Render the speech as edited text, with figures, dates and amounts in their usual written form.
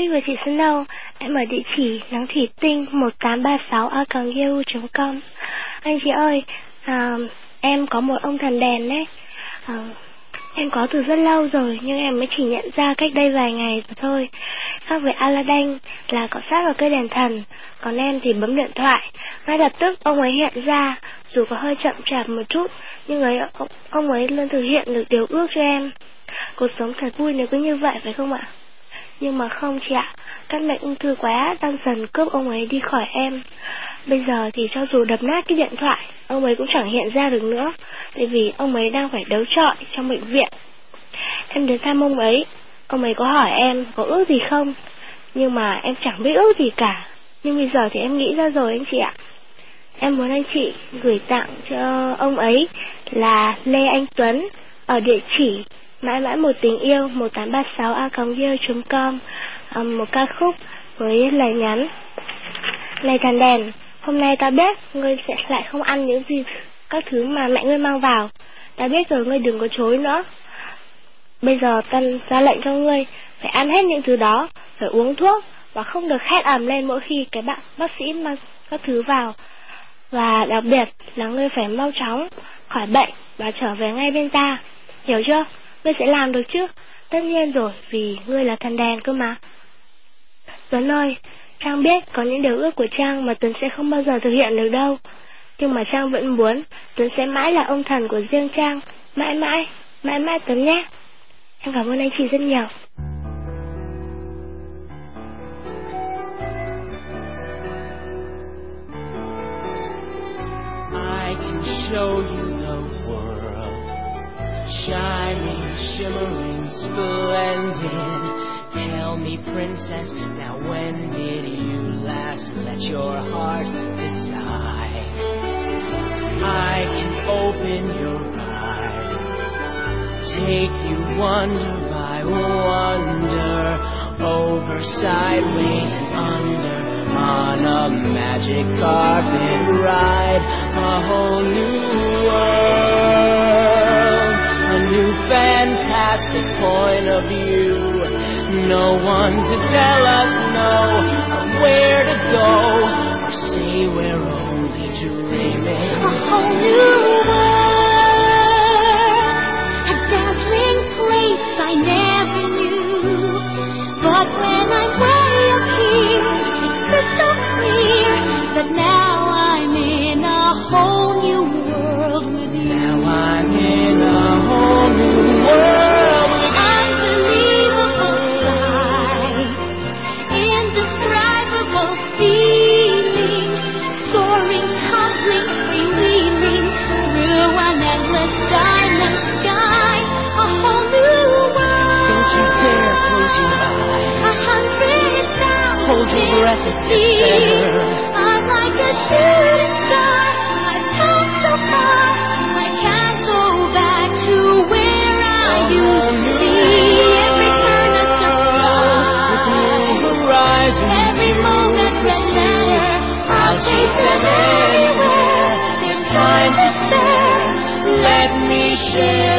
thích của chị Snow. Em ở địa chỉ nắng thủy tinh 1836@yahoo.com. Anh chị ơi, em có một ông thần đèn đấy. Em có từ rất lâu rồi, nhưng em mới chỉ nhận ra cách đây vài ngày thôi. Khác với Aladdin là cọ sát vào cây đèn thần, còn em thì bấm điện thoại. Ngay lập tức ông ấy hiện ra, dù có hơi chậm chạp một chút, nhưng ông ấy luôn thực hiện được điều ước cho em. Cuộc sống thật vui nếu cứ như vậy, phải không ạ? Nhưng mà không chị ạ, căn bệnh ung thư quái ác đang dần cướp ông ấy đi khỏi em. Bây giờ thì cho dù đập nát cái điện thoại, ông ấy cũng chẳng hiện ra được nữa, tại vì ông ấy đang phải đấu trọi trong bệnh viện. Em đến thăm ông ấy có hỏi em có ước gì không, nhưng mà em chẳng biết ước gì cả. Nhưng bây giờ thì em nghĩ ra rồi anh chị ạ. Em muốn anh chị gửi tặng cho ông ấy là Lê Anh Tuấn ở địa chỉ mãi mãi một tình yêu 1836@yahoo.com, một ca khúc với lời nhắn: này thần đèn, hôm nay ta biết ngươi sẽ lại không ăn những gì các thứ mà mẹ ngươi mang vào. Ta biết rồi, ngươi đừng có chối nữa. Bây giờ ta ra lệnh cho ngươi phải ăn hết những thứ đó, phải uống thuốc và không được hét ầm lên mỗi khi cái bác sĩ mang các thứ vào. Và đặc biệt là ngươi phải mau chóng khỏi bệnh và trở về ngay bên ta. Hiểu chưa? Ngươi sẽ làm được chứ? Tất nhiên rồi, vì ngươi là thần đèn cơ mà. Tuấn ơi, Trang biết có những điều ước của Trang mà Tuấn sẽ không bao giờ thực hiện được đâu. Nhưng mà Trang vẫn muốn Tuấn sẽ mãi là ông thần của riêng Trang. Mãi mãi, mãi mãi Tuấn nhé. Em cảm ơn anh chị rất nhiều. I can show you the world, shining, shimmering, splendid. Tell me, princess, now when did you last let your heart decide? I can open your eyes, take you wonder by wonder, over, sideways, and under, on a magic carpet ride, a whole new world, a new fantastic point of view. No one to tell us no, or where to go, or say we're only dreaming. A whole new world, a dazzling place I never knew. But when I'm way up here, it's crystal clear that now I'm in a whole new world with you. Now I'm in a whole new world. Unbelievable sight, indescribable feeling, soaring, tumbling, freewheeling through an endless diamond sky. A whole new world. Don't you dare close your eyes. 100,000 Hold your breath, it's better. I'm like a shooting star. I've come so far, I can't go back to where I used to be. Every turn a surprise, Horizons every you moment red pursue. letter. I'll chase them anywhere. There's time to spare. Let me share.